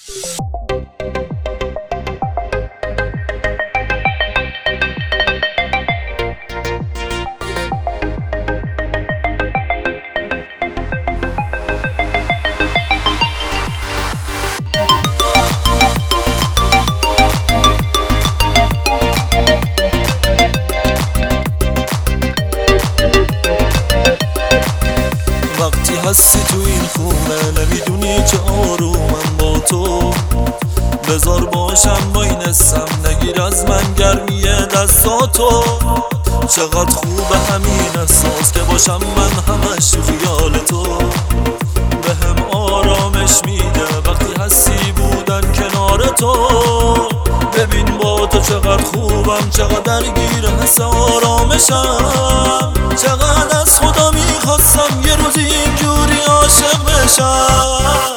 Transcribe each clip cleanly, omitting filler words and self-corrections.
وقتی هستی تو این خونه نمیدونی که آرومم با تو، بذار باشم با این اسم، نگیر از من گرمی دستاتو. چقدر خوبه همین احساس که باشم من همش تو خیال تو، بهم آرامش میده وقتی هستی بودن کنار تو. ببین با تو چقدر خوبم، چقدر درگیر حس آرامشم، چقدر از خدا میخواستم یه روزی اینجوری عاشق بشم.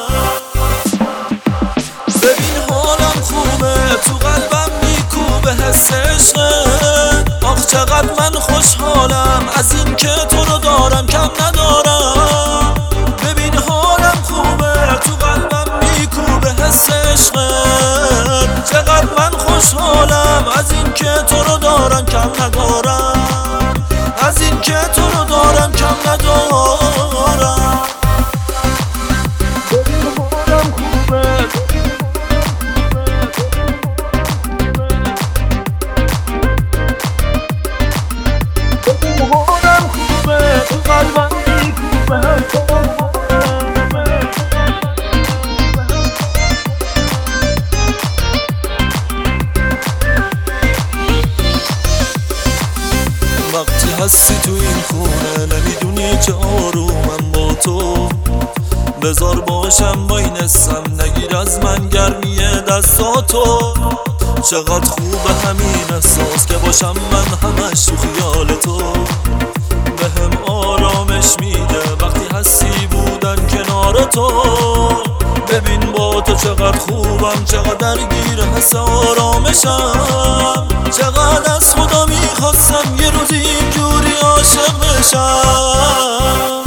ببین حالم خوبه، تو قلبم میکوبه حس عشقت، آخ چقدر من خوشحالم از این که تو رو دارم کم ندارم. ببین حالم خوبه، تو قلبم میکوبه حس عشقت، چقدر من خوشحالم از این که تو رو دارم کم ندارم، از این که تو رو دارم کم ندارم. ببین حالم خوبه، ببین حالم خوبه، تو قلبم میکوبه. وقتی هستی تو این خونه نمیدونی که آرومم با تو، بذار باشم با این اسم، نگیر از من گرمی دستاتو. چقدر خوبه همین احساس که باشم من همش تو خیال تو، بهم آرامش میده وقتی هستی بودن کنار تو. ببین با تو چقدر خوبم، چقدر درگیر حس آرامشم، چقدر از خدا میخواستم یه روزی اینجوری عاشق بشم.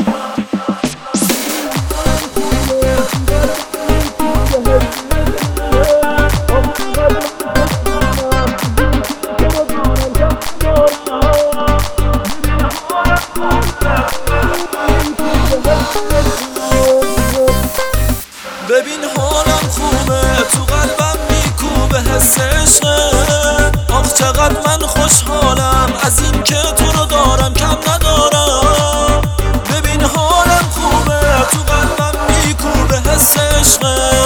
ببین حالم خوبه، تو قلبم میکوبه حس عشقت، آخ چقدر من خوشحالم از این که تو رو دارم کم ندارم. ببین حالم خوبه، تو قلبم میکوبه حس عشقت،